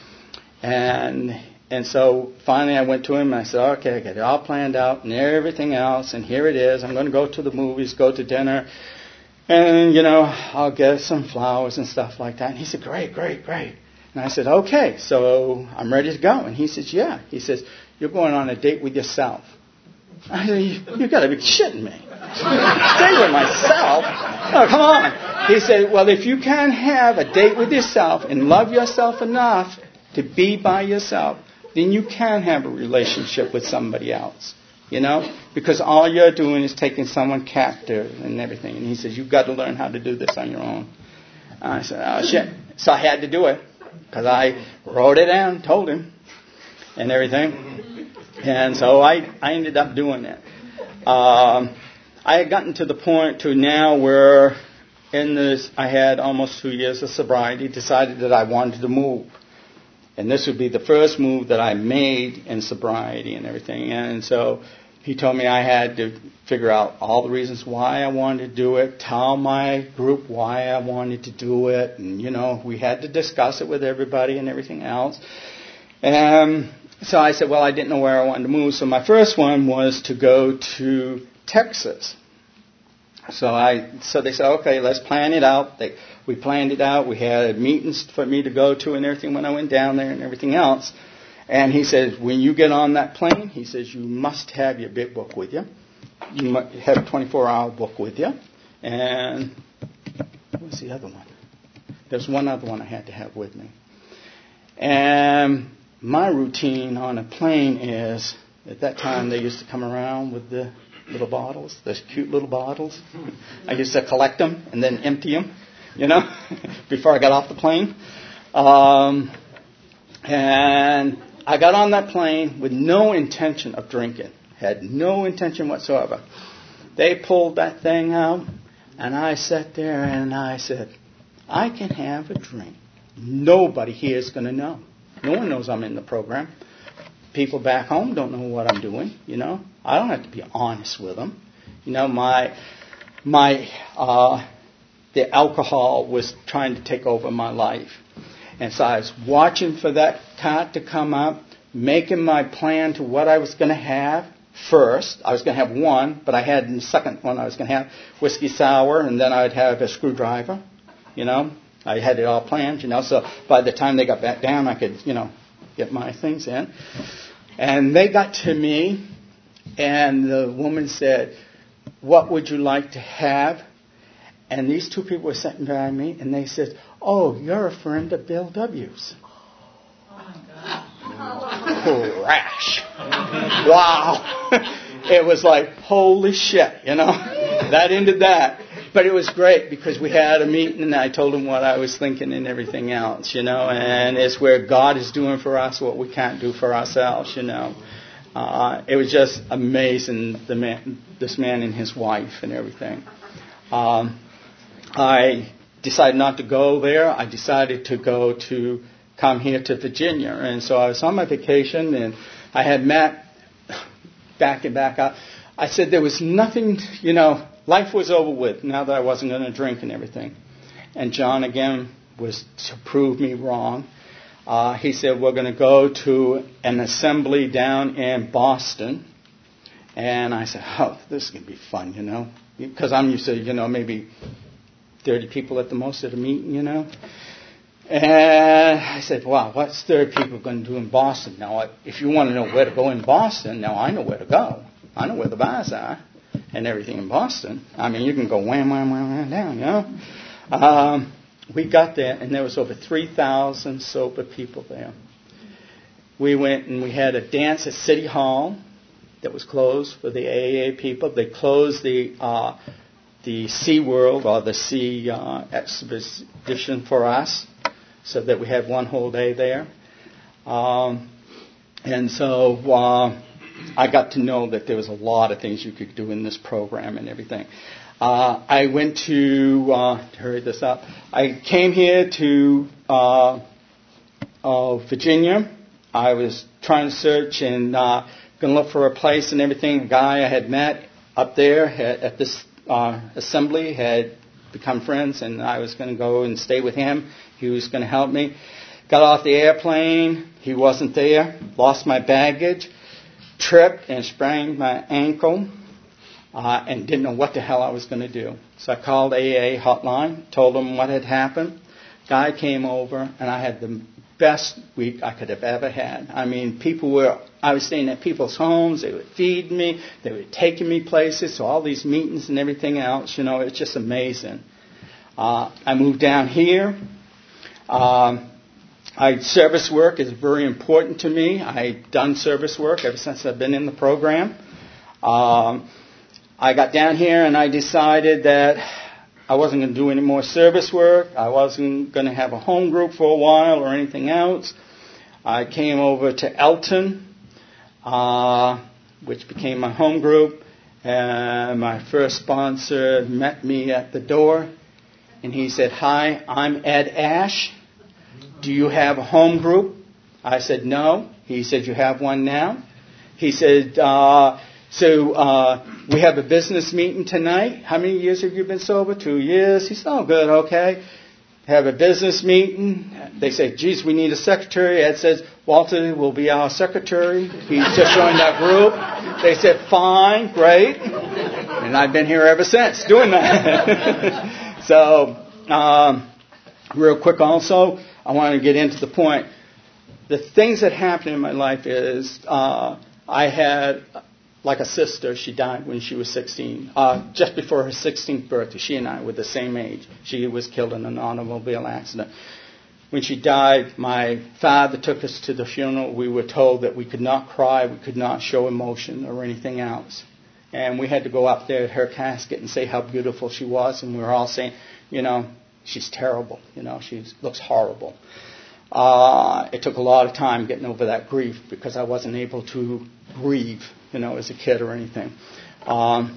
And And so finally I went to him and I said, okay, I got it all planned out and everything else, and here it is. I'm going to go to the movies, go to dinner, and, you know, I'll get some flowers and stuff like that. And he said, great, great, great. And I said, okay, so I'm ready to go. And he says, yeah. He says, you're going on a date with yourself. I said, you, you got to be shitting me. Date with myself? Oh, come on. He said, well, if you can't have a date with yourself and love yourself enough to be by yourself, then you can have a relationship with somebody else, you know, because all you're doing is taking someone captive and everything. And he says, you've got to learn how to do this on your own. And I said, oh, shit. So I had to do it because I wrote it down, told him, and everything. And so I, I ended up doing it. Um, I had gotten to the point to now where in this, I had almost two years of sobriety, decided that I wanted to move. And this would be the first move that I made in sobriety and everything. And so he told me I had to figure out all the reasons why I wanted to do it, tell my group why I wanted to do it. And, you know, we had to discuss it with everybody and everything else. And so I said, well, I didn't know where I wanted to move. So my first one was to go to Texas. So I, so they said, okay, let's plan it out. They, we planned it out. We had meetings for me to go to and everything when I went down there and everything else. And he says, when you get on that plane, he says, you must have your big book with you. You must have a twenty-four hour book with you. And what was the other one? There's one other one I had to have with me. And my routine on a plane is, at that time they used to come around with the little bottles, those cute little bottles. I used to collect them and then empty them, you know, before I got off the plane. Um, and I got on that plane with no intention of drinking. Had no intention whatsoever. They pulled that thing out, and I sat there and I said, I can have a drink. Nobody here is going to know. No one knows I'm in the program. People back home don't know what I'm doing, you know. I don't have to be honest with them. You know, my, my, uh, the alcohol was trying to take over my life. And so I was watching for that cart to come up, making my plan to what I was going to have first. I was going to have one, but I had the second one I was going to have whiskey sour, and then I would have a screwdriver, you know. I had it all planned, you know, so by the time they got back down, I could, you know, get my things in. And they got to me, and the woman said, what would you like to have? And these two people were sitting behind me, and they said, oh, you're a friend of Bill W.'s. Oh, my God. crash. Wow. It was like, holy shit, you know. That ended that. But it was great because we had a meeting and I told him what I was thinking and everything else, you know. And it's where God is doing for us what we can't do for ourselves, you know. Uh, it was just amazing, the man, this man and his wife and everything. Um, I decided not to go there. I decided to go to come here to Virginia. And so I was on my vacation and I had Matt back and back up. I said there was nothing, you know, life was over with now that I wasn't going to drink and everything. And John, again, was to prove me wrong. Uh, he said, we're going to go to an assembly down in Boston. And I said, oh, this is going to be fun, you know. Because I'm used to, you know, maybe thirty people at the most at a meeting, you know. And I said, wow, what's thirty people going to do in Boston? Now, if you want to know where to go in Boston, now I know where to go. I know where the bars are and everything in Boston. I mean, you can go wham, wham, wham, wham down, you know. Um, we got there, and there was over three thousand sober people there. We went and we had a dance at City Hall that was closed for the A A people. They closed the uh, the Sea World or the Sea uh, exhibition for us, so that we had one whole day there. Um, and so uh, I got to know that there was a lot of things you could do in this program and everything. Uh, I went to, uh, to hurry this up, I came here to uh, uh, Virginia. I was trying to search and uh, going to look for a place and everything. A guy I had met up there had, at this uh, assembly had become friends, and I was going to go and stay with him. He was going to help me. Got off the airplane. He wasn't there. Lost my baggage. Tripped and sprained my ankle. Uh, and didn't know what the hell I was going to do. So I called A A hotline, told them what had happened. Guy came over, and I had the best week I could have ever had. I mean, people were, I was staying at people's homes. They would feed me. They were taking me places. So all these meetings and everything else, you know, it's just amazing. Uh, I moved down here. Um, I, service work is very important to me. I've done service work ever since I've been in the program. Um, I got down here and I decided that I wasn't going to do any more service work. I wasn't going to have a home group for a while or anything else. I came over to Elton, uh, which became my home group. And my first sponsor met me at the door. And he said, hi, I'm Ed Ash. Do you have a home group? I said, no. He said, you have one now? He said, uh, so uh, we have a business meeting tonight. How many years have you been sober? Two years. He said, oh, good, okay. Have a business meeting. They say, geez, we need a secretary. Ed says, Walter will be our secretary. He's just joined that group. They said, fine, great. And I've been here ever since doing that. So, um, real quick also, I want to get into the point. The things that happened in my life is uh, I had, like a sister, she died when she was sixteen. Uh, just before her sixteenth birthday, she and I were the same age. She was killed in an automobile accident. When she died, my father took us to the funeral. We were told that we could not cry, we could not show emotion or anything else. And we had to go up there at her casket and say how beautiful she was. And we were all saying, you know, she's terrible. You know, she looks horrible. Uh, it took a lot of time getting over that grief because I wasn't able to grieve, you know, as a kid or anything. Um,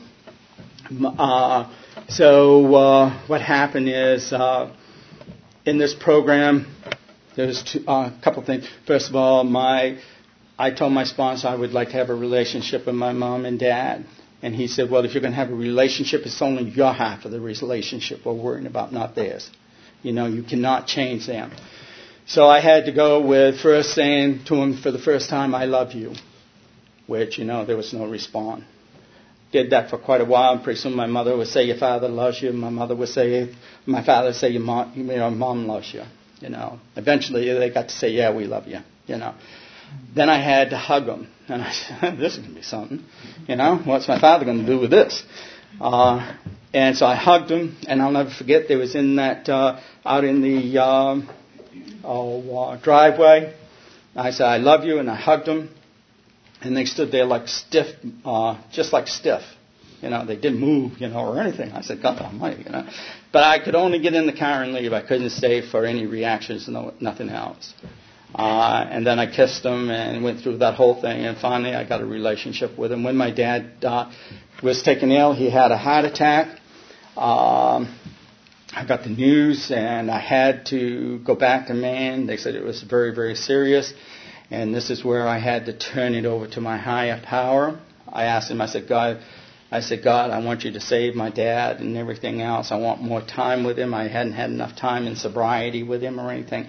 uh, so uh, what happened is uh, in this program, there's two, uh, a couple things. First of all, my I told my sponsor I would like to have a relationship with my mom and dad. And he said, well, if you're going to have a relationship, it's only your half of the relationship we're worrying about, not theirs. You know, you cannot change them. So I had to go with first saying to him for the first time, I love you, which, you know, there was no response. Did that for quite a while, and pretty soon my mother would say, your father loves you. My mother would say, my father would say, your mom, your mom loves you. You know, eventually they got to say, yeah, we love you, you know. Then I had to hug him. And I said, this is going to be something. You know, what's my father going to do with this? Uh, and so I hugged him, and I'll never forget, there was in that, uh, out in the uh, oh, uh, driveway, I said, I love you, and I hugged them. And they stood there like stiff, uh, just like stiff. You know, they didn't move, you know, or anything. I said, God almighty, you know. But I could only get in the car and leave. I couldn't stay for any reactions, no, nothing else. Uh, and then I kissed them and went through that whole thing. And finally, I got a relationship with him. When my dad uh, was taken ill, he had a heart attack. Um, I got the news, and I had to go back to Maine. They said it was very, very serious. And this is where I had to turn it over to my higher power. I asked him, I said, God, I said, God, I want you to save my dad and everything else. I want more time with him. I hadn't had enough time in sobriety with him or anything.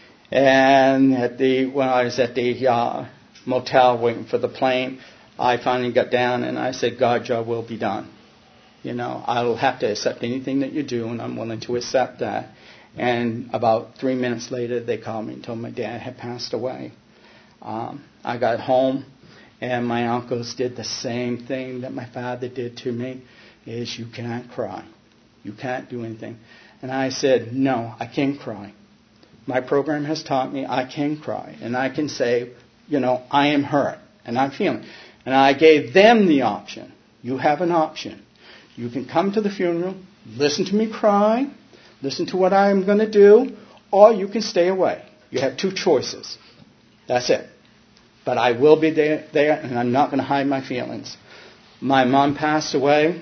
And at the when I was at the uh, motel waiting for the plane, I finally got down and I said, God, your will be done. You know, I'll have to accept anything that you do, and I'm willing to accept that. And about three minutes later, they called me and told my dad had passed away. Um, I got home, and my uncles did the same thing that my father did to me, is you cannot cry. You can't do anything. And I said, no, I can cry. My program has taught me I can cry. And I can say, you know, I am hurt, and I'm feeling. And I gave them the option. You have an option. You can come to the funeral, listen to me cry, listen to what I'm going to do, or you can stay away. You have two choices. That's it. But I will be there, there and I'm not going to hide my feelings. My mom passed away.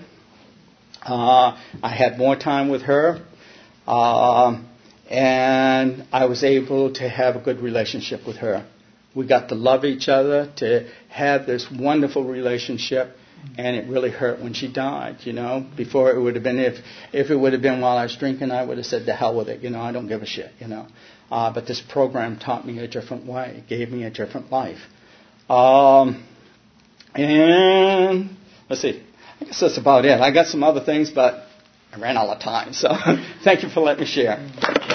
Uh, I had more time with her. Uh, and I was able to have a good relationship with her. We got to love each other, to have this wonderful relationship. And it really hurt when she died, you know. Before it would have been, if if it would have been while I was drinking, I would have said, the hell with it, you know, I don't give a shit, you know. Uh, but this program taught me a different way. It gave me a different life. Um, and let's see. I guess that's about it. I got some other things, but I ran out of time. So thank you for letting me share.